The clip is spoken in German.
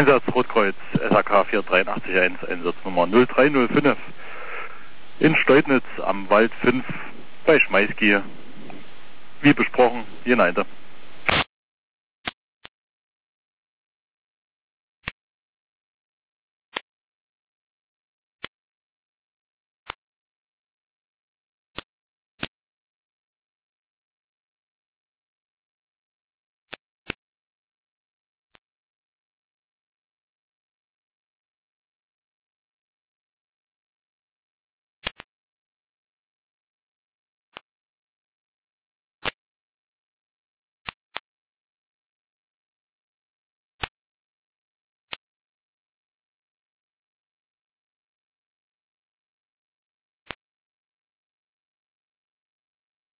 Einsatz Rotkreuz SAK 4881, Einsatznummer 0305 in Steudnitz am Wald 5 bei Schmeißki. Wie besprochen, United.